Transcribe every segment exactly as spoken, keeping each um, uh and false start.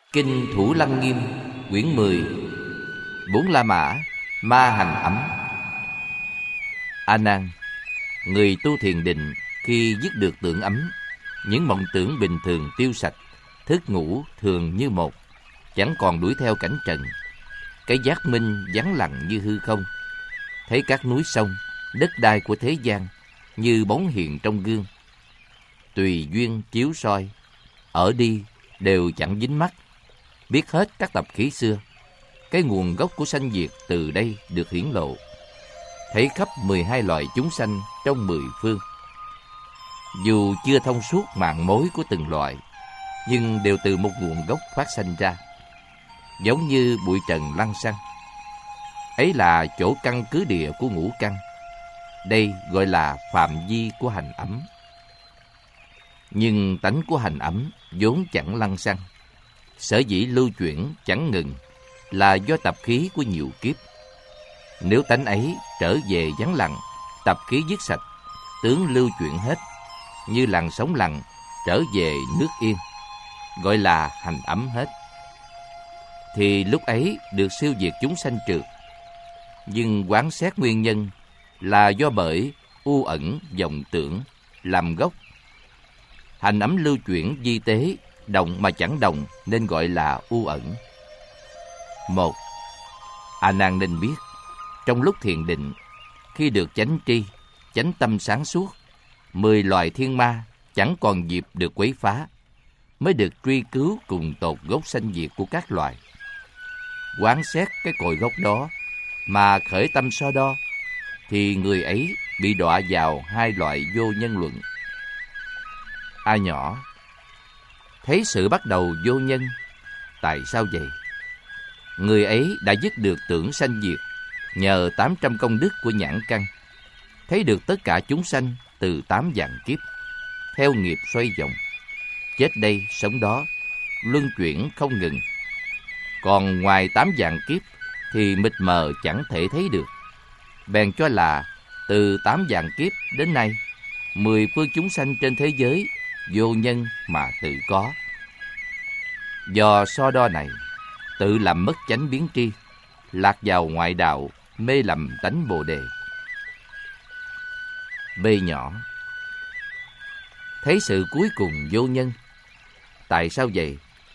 Kinh Thủ Lăng Nghiêm, quyển mười, Bốn La Mã, Ma Hành Ấm. A Nan, người tu thiền định khi dứt được tưởng ấm, những mộng tưởng bình thường tiêu sạch, thức ngủ thường như một, chẳng còn đuổi theo cảnh trần. Cái giác minh vắng lặng như hư không, thấy các núi sông, đất đai của thế gian như bóng hiện trong gương, tùy duyên chiếu soi, ở đi đều chẳng dính mắt. Biết hết các tập khí xưa, cái nguồn gốc của sanh diệt từ đây được hiển lộ. Thấy khắp mười hai loại chúng sanh trong mười phương. Dù chưa thông suốt mạng mối của từng loại, nhưng đều từ một nguồn gốc phát sanh ra, giống như bụi trần lăng xăng. Ấy là chỗ căn cứ địa của ngũ căn. Đây gọi là phạm vi của hành ấm. Nhưng tánh của hành ấm vốn chẳng lăng xăng, sở dĩ lưu chuyển chẳng ngừng là do tập khí của nhiều kiếp. Nếu tánh ấy trở về vắng lặng, tập khí dứt sạch, tướng lưu chuyển hết, như làn sóng lặng trở về nước yên, gọi là hành ấm hết, thì lúc ấy được siêu diệt chúng sanh trượt. Nhưng quán xét nguyên nhân là do bởi u ẩn vọng tưởng làm gốc. Hành ấm lưu chuyển di tế, động mà chẳng động, nên gọi là u ẩn. Một, A Nan nên biết, trong lúc thiền định, khi được chánh tri, chánh tâm sáng suốt, mười loài thiên ma chẳng còn dịp được quấy phá, mới được truy cứu cùng tột gốc sanh diệt của các loài. Quán xét cái cội gốc đó mà khởi tâm so đo, thì người ấy bị đọa vào hai loại vô nhân luận. A nhỏ, thấy sự bắt đầu vô nhân, tại sao vậy? Người ấy đã dứt được tưởng sanh diệt nhờ tám trăm công đức của nhãn căn, thấy được tất cả chúng sanh từ tám vạn kiếp, theo nghiệp xoay vòng, chết đây sống đó, luân chuyển không ngừng. Còn ngoài tám vạn kiếp thì mịt mờ chẳng thể thấy được, bèn cho là từ tám vạn kiếp đến nay, mười phương chúng sanh trên thế giới vô nhân mà tự có. Do so đo này, tự làm mất chánh biến tri, lạc vào ngoại đạo, mê lầm tánh Bồ Đề. B nhỏ, thấy sự cuối cùng vô nhân, tại sao vậy?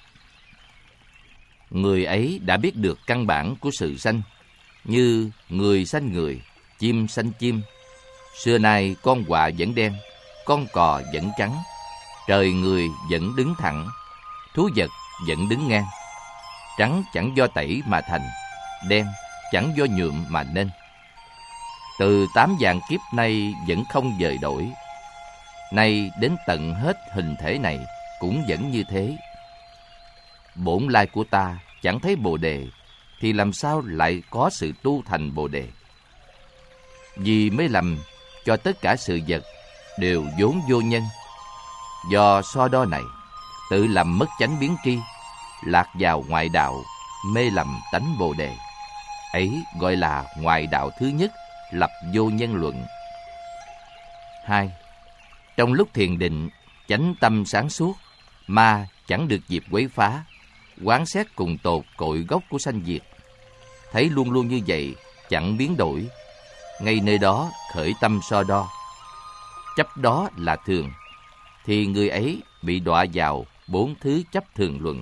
Người ấy đã biết được căn bản của sự sanh, như người sanh người, chim sanh chim. Xưa nay con quạ vẫn đen, con cò vẫn trắng, trời người vẫn đứng thẳng, thú vật vẫn đứng ngang. Trắng chẳng do tẩy mà thành, đen chẳng do nhuộm mà nên. Từ tám vạn kiếp nay vẫn không dời đổi, nay đến tận hết hình thể này cũng vẫn như thế. Bổn lai của ta chẳng thấy Bồ Đề, thì làm sao lại có sự tu thành Bồ Đề? Vì mới lầm cho tất cả sự vật đều vốn vô nhân. Do so đo này, tự làm mất chánh biến tri, lạc vào ngoại đạo, mê lầm tánh Bồ Đề. Ấy gọi là ngoại đạo thứ nhất, lập vô nhân luận. Hai, trong lúc thiền định, chánh tâm sáng suốt, ma chẳng được dịp quấy phá, quán xét cùng tột cội gốc của sanh diệt, thấy luôn luôn như vậy, chẳng biến đổi. Ngay nơi đó khởi tâm so đo, chấp đó là thường, thì người ấy bị đọa vào bốn thứ chấp thường luận.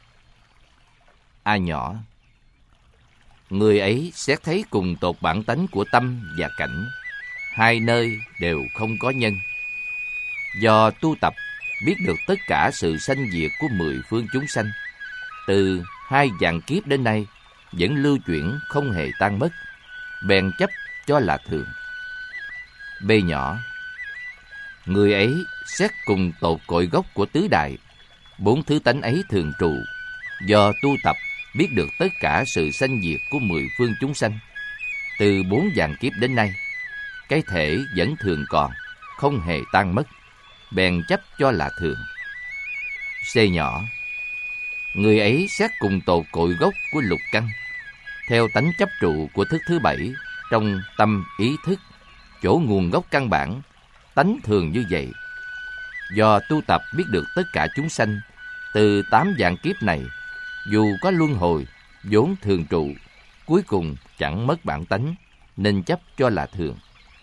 A nhỏ, người ấy xét thấy cùng tột bản tánh của tâm và cảnh, hai nơi đều không có nhân. Do tu tập biết được tất cả sự sanh diệt của mười phương chúng sanh, từ hai vạn kiếp đến nay vẫn lưu chuyển không hề tan mất, bèn chấp cho là thường. B nhỏ, người ấy xét cùng tột cội gốc của tứ đại, bốn thứ tánh ấy thường trụ. Do tu tập biết được tất cả sự sanh diệt của mười phương chúng sanh, từ bốn vạn kiếp đến nay, cái thể vẫn thường còn, không hề tan mất, bèn chấp cho là thường. C nhỏ, người ấy xét cùng tột cội gốc của lục căn, theo tánh chấp trụ của thức thứ bảy, trong tâm ý thức, chỗ nguồn gốc căn bản, tánh thường như vậy. Do tu tập biết được tất cả chúng sanh từ tám vạn kiếp này Dù có luân hồi, vốn thường trụ, cuối cùng chẳng mất bản tánh, nên chấp cho là thường.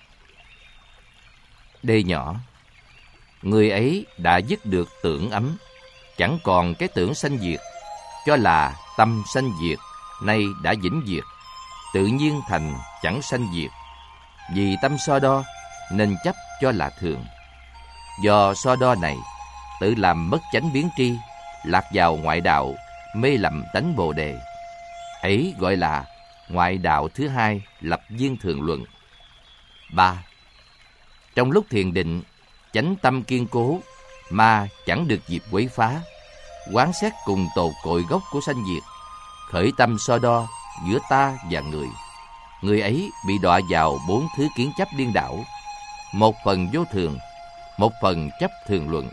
D nhỏ. Người ấy đã dứt được tưởng ấm, chẳng còn cái tưởng sanh diệt, cho là tâm sanh diệt, nay đã vĩnh diệt, tự nhiên thành chẳng sanh diệt. Vì tâm so đo, nên chấp cho là thường. Do so đo này, tự làm mất chánh biến tri, lạc vào ngoại đạo, mê lầm tánh Bồ Đề. Ấy gọi là ngoại đạo thứ hai lập viên thường luận. Ba. Trong lúc thiền định, chánh tâm kiên cố, mà chẳng được dịp quấy phá, quán xét cùng tột cội gốc của sanh diệt, khởi tâm so đo giữa ta và người. Người ấy bị đọa vào bốn thứ kiến chấp điên đảo, một phần vô thường, một phần chấp thường luận.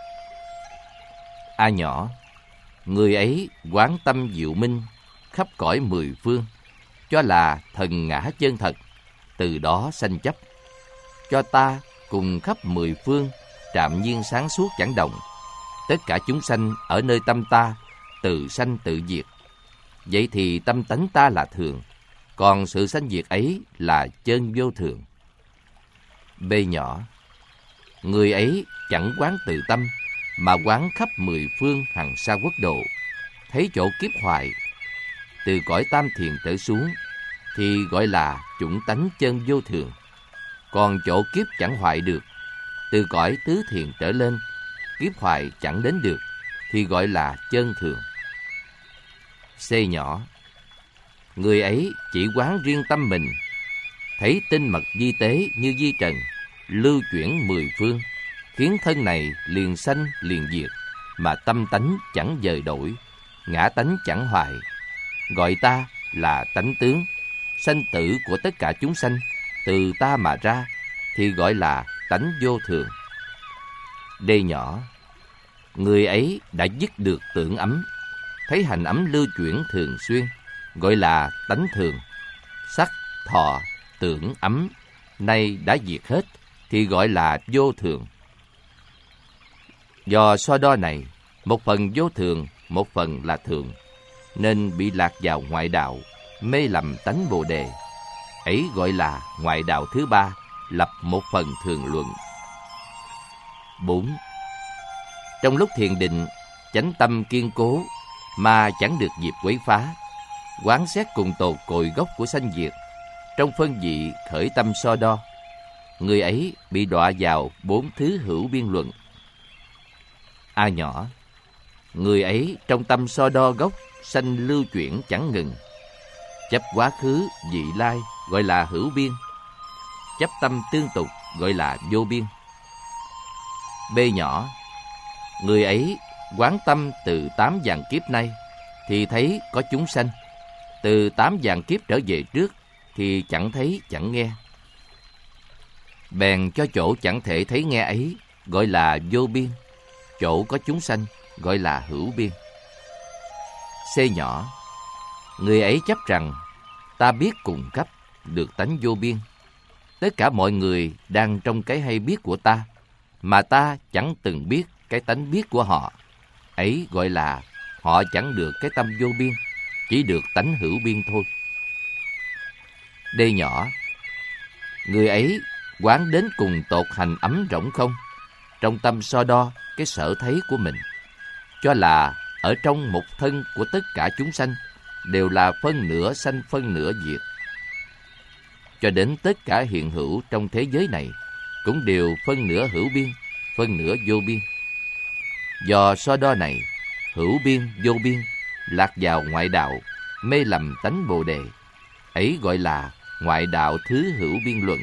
A nhỏ. Người ấy quán tâm diệu minh, khắp cõi mười phương, cho là thần ngã chân thật, từ đó sanh chấp. Cho ta cùng khắp mười phương, trạm nhiên sáng suốt chẳng động. Tất cả chúng sanh ở nơi tâm ta, từ sanh tự diệt. Vậy thì tâm tánh ta là thường, còn sự sanh diệt ấy là chân vô thường. B nhỏ. Người ấy chẳng quán tự tâm, mà quán khắp mười phương hằng sa quốc độ, thấy chỗ kiếp hoại, từ cõi tam thiền trở xuống, thì gọi là chủng tánh chân vô thường. Còn chỗ kiếp chẳng hoại được, từ cõi tứ thiền trở lên, kiếp hoại chẳng đến được, thì gọi là chân thường. C nhỏ. Người ấy chỉ quán riêng tâm mình, thấy tinh mật di tế như di trần, lưu chuyển mười phương, khiến thân này liền sanh liền diệt, mà tâm tánh chẳng dời đổi, ngã tánh chẳng hoại. Gọi ta là tánh tướng, sanh tử của tất cả chúng sanh, từ ta mà ra, thì gọi là tánh vô thường. D nhỏ. Người ấy đã dứt được tưởng ấm, thấy hành ấm lưu chuyển thường xuyên, gọi là tánh thường. Sắc, thọ, tưởng ấm nay đã diệt hết, thì gọi là vô thường. Do so đo này, một phần vô thường, một phần là thường, nên bị lạc vào ngoại đạo, mê lầm tánh Bồ Đề. Ấy gọi là ngoại đạo thứ ba, lập một phần thường luận. Bốn. Trong lúc thiền định, chánh tâm kiên cố, mà chẳng được dịp quấy phá, quán xét cùng tột cội gốc của sanh diệt, trong phân dị khởi tâm so đo. Người ấy bị đọa vào bốn thứ hữu biên luận. A nhỏ. Người ấy trong tâm so đo gốc sanh lưu chuyển chẳng ngừng, chấp quá khứ vị lai gọi là hữu biên, chấp tâm tương tục gọi là vô biên. B nhỏ. Người ấy quán tâm từ tám vạn kiếp nay, thì thấy có chúng sanh, từ tám vạn kiếp trở về trước, thì chẳng thấy chẳng nghe. Bèn cho chỗ chẳng thể thấy nghe ấy gọi là vô biên, chỗ có chúng sanh gọi là hữu biên. C nhỏ. Người ấy chấp rằng ta biết cùng cấp được tánh vô biên, tất cả mọi người đang trong cái hay biết của ta, mà ta chẳng từng biết cái tánh biết của họ. Ấy gọi là họ chẳng được cái tâm vô biên, chỉ được tánh hữu biên thôi. D nhỏ. Người ấy quán đến cùng tột hành ấm rỗng không, trong tâm so đo cái sở thấy của mình, cho là ở trong một thân của tất cả chúng sanh đều là phân nửa sanh phân nửa diệt, cho đến tất cả hiện hữu trong thế giới này cũng đều phân nửa hữu biên, phân nửa vô biên. Do so đo này, hữu biên vô biên lạc vào ngoại đạo, mê lầm tánh Bồ Đề. Ấy gọi là ngoại đạo thứ hữu biên luận.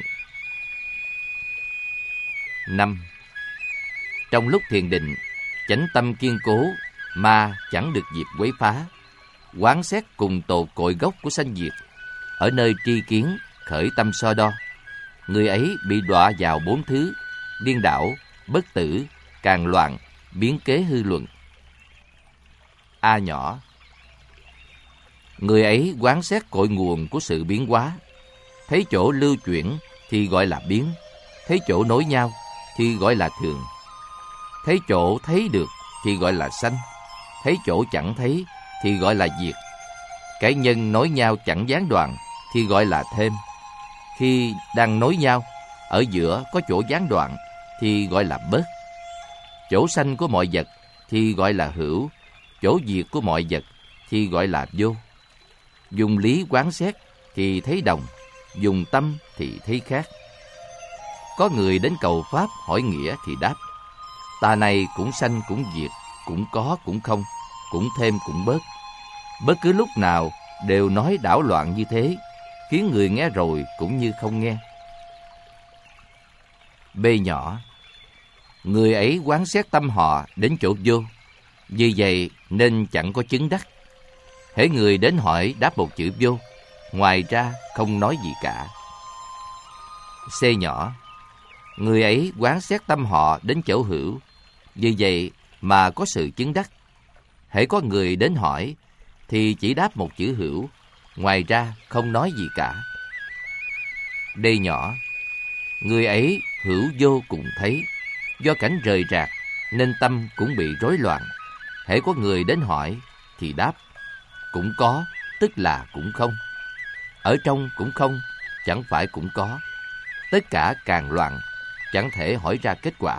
Năm. Trong lúc thiền định, chánh tâm kiên cố, mà chẳng được dịp quấy phá, quán xét cùng tột cội gốc của sanh diệt, ở nơi tri kiến khởi tâm so đo. Người ấy bị đọa vào bốn thứ điên đảo, bất tử, càng loạn, biến kế hư luận. A nhỏ. Người ấy quán xét cội nguồn của sự biến hóa, thấy chỗ lưu chuyển thì gọi là biến, thấy chỗ nối nhau thì gọi là thường, thấy chỗ thấy được thì gọi là sanh, thấy chỗ chẳng thấy thì gọi là diệt. Cái nhân nối nhau chẳng gián đoạn thì gọi là thêm. Khi đang nối nhau, ở giữa có chỗ gián đoạn thì gọi là bớt. Chỗ sanh của mọi vật thì gọi là hữu, chỗ diệt của mọi vật thì gọi là vô. Dùng lý quán xét thì thấy đồng, dùng tâm thì thấy khác. Có người đến cầu Pháp hỏi nghĩa thì đáp: ta này cũng sanh cũng diệt, cũng có cũng không, cũng thêm cũng bớt. Bất cứ lúc nào đều nói đảo loạn như thế, khiến người nghe rồi cũng như không nghe. B nhỏ, người ấy quán xét tâm họ đến chỗ vô, vì vậy nên chẳng có chứng đắc. Hễ người đến hỏi đáp một chữ vô, ngoài ra không nói gì cả. C nhỏ, người ấy quán xét tâm họ đến chỗ hữu, vì vậy mà có sự chứng đắc. Hễ có người đến hỏi thì chỉ đáp một chữ hữu, ngoài ra không nói gì cả. D nhỏ, người ấy hữu vô cùng thấy, do cảnh rời rạc nên tâm cũng bị rối loạn. Hễ có người đến hỏi thì đáp: cũng có, tức là cũng không. Ở trong cũng không, chẳng phải cũng có. Tất cả càng loạn, chẳng thể hỏi ra kết quả.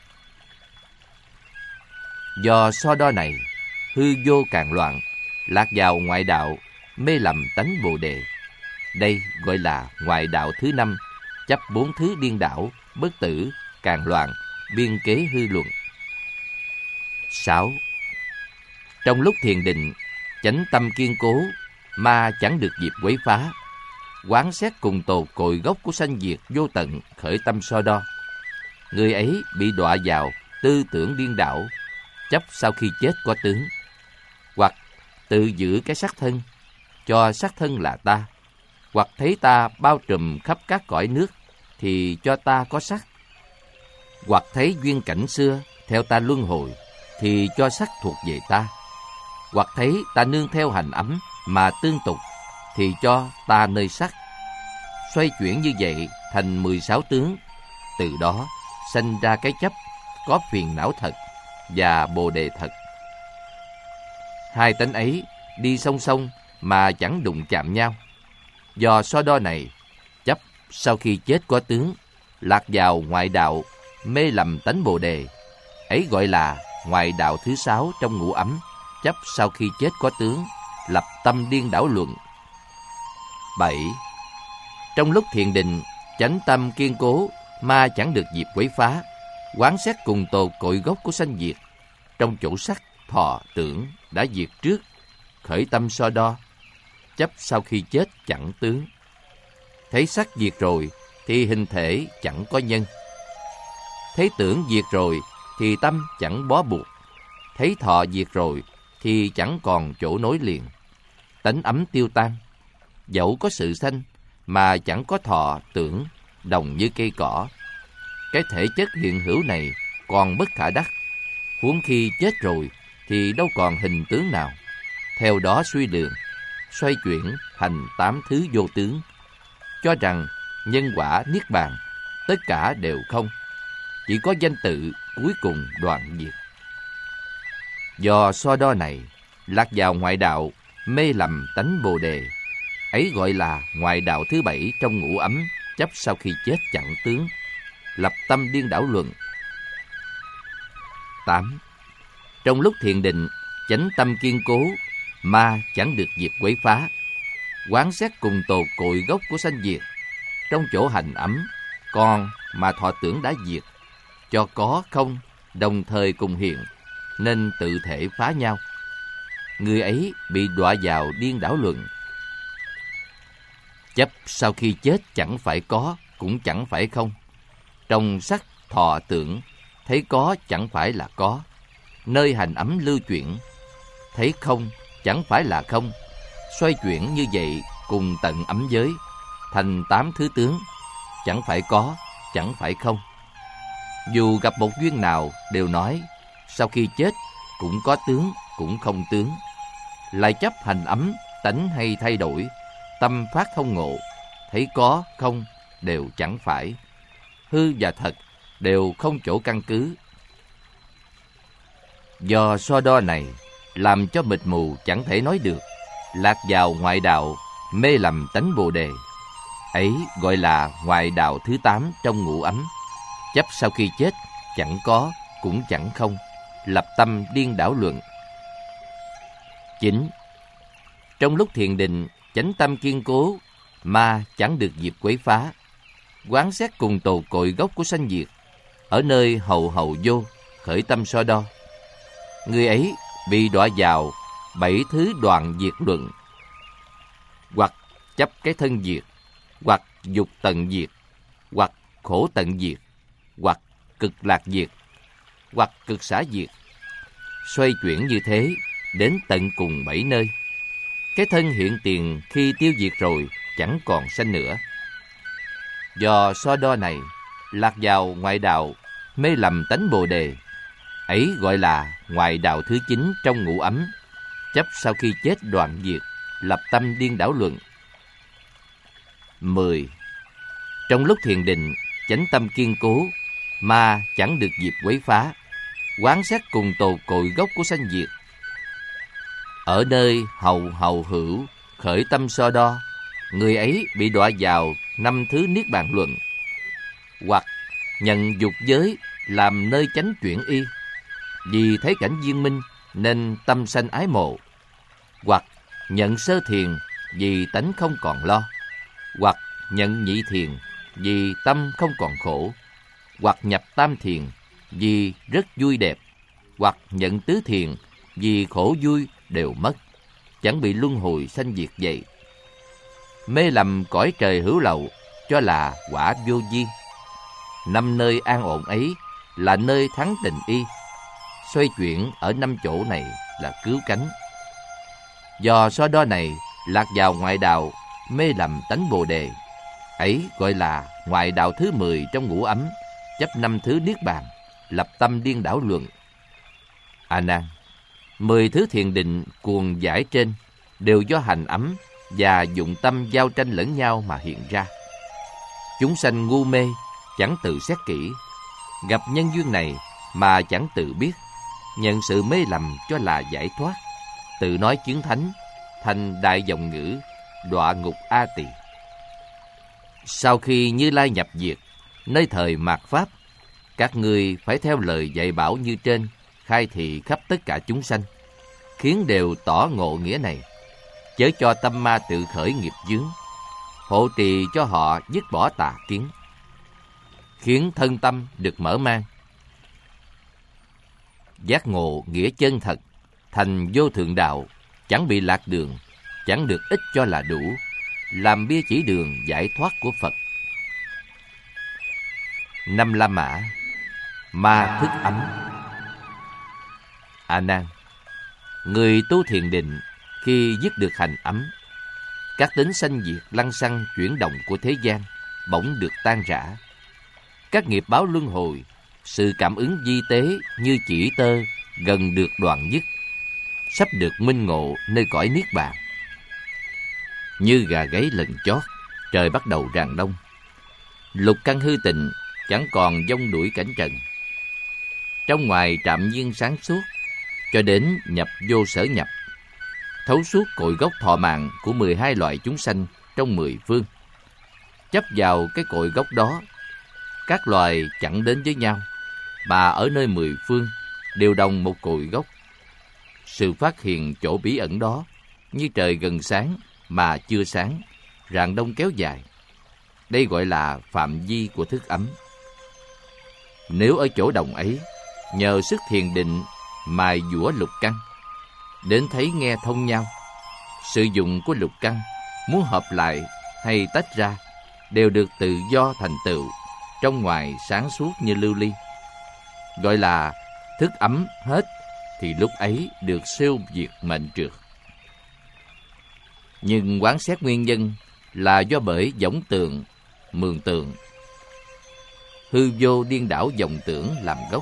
Do so đo này, hư vô càng loạn, lạc vào ngoại đạo, mê lầm tánh Bồ Đề. Đây gọi là ngoại đạo thứ năm, chấp bốn thứ điên đảo, bất tử, càng loạn, biên kế hư luận. Sáu. Trong lúc thiền định, chánh tâm kiên cố, ma chẳng được dịp quấy phá. Quán xét cùng tột cội gốc của sanh diệt vô tận, khởi tâm so đo. Người ấy bị đọa vào tư tưởng điên đảo, chấp sau khi chết có tướng, hoặc tự giữ cái xác thân, cho xác thân là ta, hoặc thấy ta bao trùm khắp các cõi nước, thì cho ta có sắc, hoặc thấy duyên cảnh xưa theo ta luân hồi, thì cho sắc thuộc về ta, hoặc thấy ta nương theo hành ấm mà tương tục, thì cho ta nơi sắc. Xoay chuyển như vậy thành mười sáu tướng, từ đó sanh ra cái chấp, có phiền não thật và bồ đề thật. Hai tánh ấy đi song song mà chẳng đụng chạm nhau. Do so đo này, chấp sau khi chết có tướng, lạc vào ngoại đạo, mê lầm tánh bồ đề. Ấy gọi là ngoại đạo thứ sáu trong ngũ ấm, chấp sau khi chết có tướng, lập tâm điên đảo luận. Bảy. Trong lúc thiền định, chánh tâm kiên cố, ma chẳng được dịp quấy phá. Quán xét cùng tột cội gốc của sanh diệt. Trong chỗ sắc, thọ, tưởng đã diệt trước, khởi tâm so đo, chấp sau khi chết chẳng tướng. Thấy sắc diệt rồi thì hình thể chẳng có nhân. Thấy tưởng diệt rồi thì tâm chẳng bó buộc. Thấy thọ diệt rồi thì chẳng còn chỗ nối liền. Tánh ấm tiêu tan. Dẫu có sự sanh mà chẳng có thọ tưởng, đồng như cây cỏ. Cái thể chất hiện hữu này còn bất khả đắc. Huống khi chết rồi thì đâu còn hình tướng nào. Theo đó suy lượng, xoay chuyển thành tám thứ vô tướng, cho rằng nhân quả niết bàn tất cả đều không, chỉ có danh tự cuối cùng đoạn diệt. Do so đo này, lạc vào ngoại đạo, mê lầm tánh bồ đề. Ấy gọi là ngoại đạo thứ bảy trong ngũ ấm, chấp sau khi chết chẳng tướng, lập tâm điên đảo luận. Tám. Trong lúc thiền định, chánh tâm kiên cố, ma chẳng được dịp quấy phá. Quán xét cùng tột cội gốc của sanh diệt. Trong chỗ hành ấm, còn mà thọ tưởng đã diệt, cho có không đồng thời cùng hiện, nên tự thể phá nhau. Người ấy bị đọa vào điên đảo luận. Chấp sau khi chết chẳng phải có, cũng chẳng phải không. Trong sắc thọ tưởng, thấy có chẳng phải là có. Nơi hành ấm lưu chuyển, thấy không chẳng phải là không. Xoay chuyển như vậy cùng tận ấm giới, thành tám thứ tướng, chẳng phải có, chẳng phải không. Dù gặp một duyên nào đều nói, sau khi chết cũng có tướng, cũng không tướng. Lại chấp hành ấm, tánh hay thay đổi, tâm phát thông ngộ, thấy có, không đều chẳng phải. Hư và thật đều không chỗ căn cứ. Do so đo này, làm cho mịt mù chẳng thể nói được, lạc vào ngoại đạo, mê lầm tánh Bồ Đề. Ấy gọi là ngoại đạo thứ tám trong ngũ ấm. Chấp sau khi chết, chẳng có, cũng chẳng không, lập tâm điên đảo luận. Chín. Trong lúc thiền định, chánh tâm kiên cố, ma chẳng được dịp quấy phá. Quán xét cùng tồ cội gốc của sanh diệt, ở nơi hầu hầu vô, khởi tâm so đo. Người ấy bị đọa vào bảy thứ đoạn diệt luận, hoặc chấp cái thân diệt, hoặc dục tận diệt, hoặc khổ tận diệt, hoặc cực lạc diệt, hoặc cực xả diệt. Xoay chuyển như thế đến tận cùng bảy nơi. Cái thân hiện tiền khi tiêu diệt rồi chẳng còn sanh nữa. Do so đo này, lạc vào ngoại đạo, mê lầm tánh Bồ Đề. Ấy gọi là ngoại đạo thứ chín trong ngũ ấm. Chấp sau khi chết đoạn diệt, lập tâm điên đảo luận. Mười. Trong lúc thiền định, chánh tâm kiên cố, ma chẳng được dịp quấy phá. Quán xét cùng tồ cội gốc của sanh diệt, ở nơi hầu hầu hữu, khởi tâm so đo. Người ấy bị đọa vào năm thứ niết bàn luận, hoặc nhận dục giới làm nơi chánh chuyển y, vì thấy cảnh viên minh nên tâm sanh ái mộ, hoặc nhận sơ thiền vì tánh không còn lo, hoặc nhận nhị thiền vì tâm không còn khổ, hoặc nhập tam thiền vì rất vui đẹp, hoặc nhận tứ thiền vì khổ vui đều mất, chẳng bị luân hồi sanh diệt vậy. Mê lầm cõi trời hữu lậu, cho là quả vô vi. Năm nơi an ổn ấy là nơi thắng tình y. Xoay chuyển ở năm chỗ này là cứu cánh. Do so đo này, lạc vào ngoại đạo, mê lầm tánh Bồ Đề. Ấy gọi là ngoại đạo thứ mười trong ngũ ấm. Chấp năm thứ niết bàn, lập tâm điên đảo luận. A Nan, mười thứ thiền định cuồng giải trên đều do hành ấm và dụng tâm giao tranh lẫn nhau mà hiện ra. Chúng sanh ngu mê, chẳng tự xét kỹ, gặp nhân duyên này mà chẳng tự biết, nhận sự mê lầm cho là giải thoát, tự nói chứng thánh, thành đại vọng ngữ, đọa ngục A Tỳ. Sau khi Như Lai nhập diệt, nơi thời mạt Pháp, các ngươi phải theo lời dạy bảo như trên, khai thị khắp tất cả chúng sanh, khiến đều tỏ ngộ nghĩa này, chớ cho tâm ma tự khởi nghiệp chướng, hộ trì cho họ dứt bỏ tà kiến, khiến thân tâm được mở mang, giác ngộ nghĩa chân thật, thành vô thượng đạo, chẳng bị lạc đường, chẳng được ít cho là đủ, làm bia chỉ đường giải thoát của Phật. Năm La Mã, ma thức ấm. A Nan, người tu thiền định khi dứt được hành ấm, các tính sanh diệt lăng xăng chuyển động của thế gian bỗng được tan rã. Các nghiệp báo luân hồi, sự cảm ứng vi tế như chỉ tơ gần được đoạn dứt, sắp được minh ngộ nơi cõi niết bàn. Như gà gáy lần chót, trời bắt đầu rạng đông. Lục căn hư tịnh, chẳng còn vong đuổi cảnh trần. Trong ngoài trạm nhiên sáng suốt, cho đến nhập vô sở nhập, thấu suốt cội gốc thọ mạng của mười hai loại chúng sanh trong mười phương. Chấp vào cái cội gốc đó, các loài chẳng đến với nhau, mà ở nơi mười phương đều đồng một cội gốc. Sự phát hiện chỗ bí ẩn đó, như trời gần sáng mà chưa sáng, rạng đông kéo dài. Đây gọi là phạm vi của thức ấm. Nếu ở chỗ đồng ấy, nhờ sức thiền định mài dũa lục căn, đến thấy nghe thông nhau, sử dụng của lục căn muốn hợp lại hay tách ra đều được tự do thành tựu, trong ngoài sáng suốt như lưu ly. Gọi là thức ấm hết, thì lúc ấy được siêu diệt mệnh trượt. Nhưng quán xét nguyên nhân là do bởi võng tượng, mường tượng, hư vô điên đảo vọng tưởng làm gốc.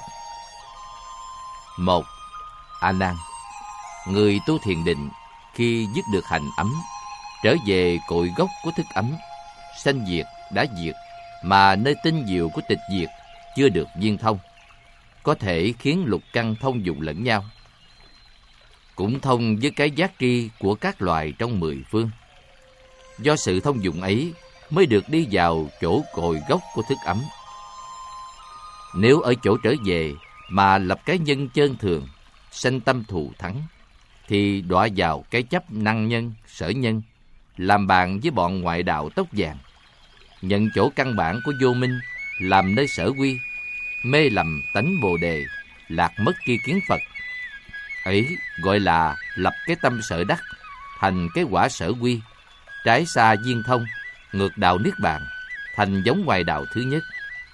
Một. A Nan, người tu thiền định khi dứt được hành ấm, trở về cội gốc của thức ấm, sanh diệt đã diệt, mà nơi tinh diệu của tịch diệt chưa được viên thông, có thể khiến lục căn thông dụng lẫn nhau. cũng thông với cái giác tri của các loài trong mười phương. Do sự thông dụng ấy mới được đi vào chỗ cội gốc của thức ấm. Nếu ở chỗ trở về mà lập cái nhân chơn thường, sanh tâm thù thắng, thì đọa vào cái chấp năng nhân, sở nhân, làm bạn với bọn ngoại đạo tóc vàng, nhận chỗ căn bản của vô minh làm nơi sở quy, mê lầm tánh bồ đề, lạc mất tri kiến Phật. Ấy gọi là lập cái tâm sở đắc, thành cái quả sở quy, trái xa viên thông, ngược đạo niết bàn, thành giống ngoại đạo thứ nhất.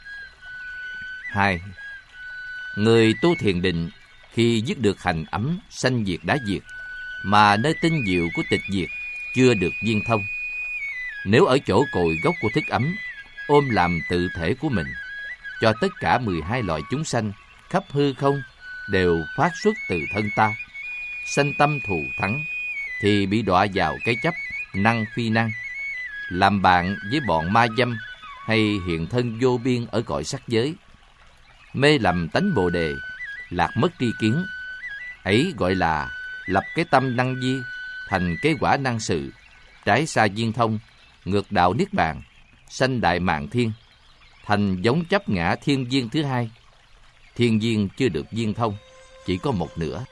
Hai, người tu thiền định khi dứt được hành ấm sanh diệt đã diệt, mà nơi tinh diệu của tịch diệt chưa được viên thông. Nếu ở chỗ cội gốc của thức ấm, ôm làm tự thể của mình, cho tất cả mười hai loại chúng sanh khắp hư không đều phát xuất từ thân ta, sanh tâm thù thắng, thì bị đọa vào cái chấp năng phi năng, làm bạn với bọn ma dâm hay hiện thân vô biên ở cõi sắc giới, mê lầm tánh bồ đề, lạc mất tri kiến. Ấy gọi là lập cái tâm năng di, thành cái quả năng sự, trái xa viên thông, ngược đạo niết bàn, sanh đại mạng thiên, thành giống chấp ngã thiên viên thứ hai. Thiên viên chưa được viên thông, chỉ có một nửa.